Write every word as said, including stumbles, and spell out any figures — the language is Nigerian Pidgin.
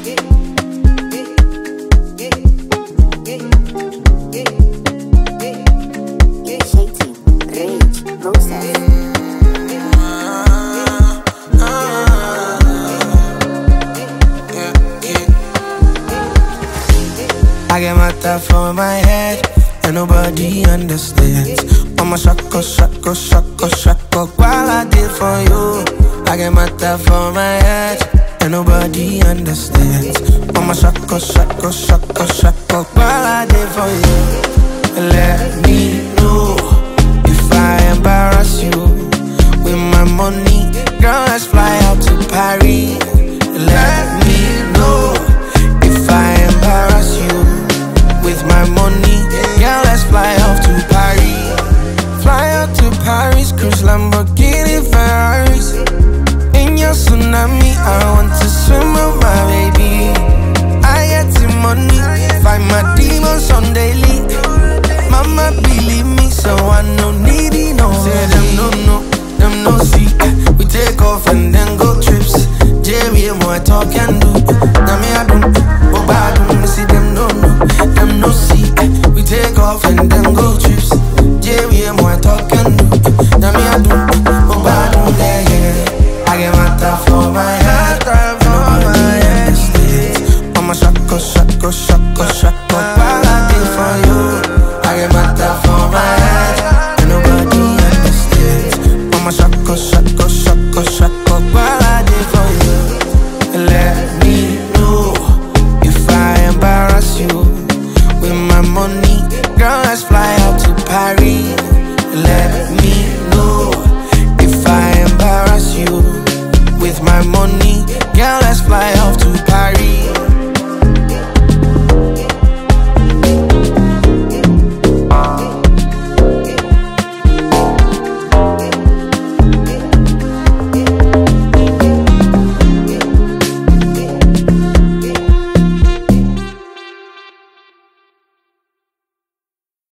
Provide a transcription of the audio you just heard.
I get my thought for my head, and nobody understands. I'ma shako, shako, shako, shako, while I did for you. I get my thought for my head, and nobody understands. I'ma shako, shako, shako, shako, while I did for you. Let me know if I embarrass you with my money. Girl, let's fly out to Paris. Let me know if I embarrass you with my money. Girl, let's fly off to Paris. Fly out to Paris, cruise Lamborghini Ferraris. In your tsunami, I want to swim with my baby. I get the money, find my demons on daily. Mama believe me, so I no needy, no. Say them no, no, them no see. We take off and then go trips. J B M, what talk and do.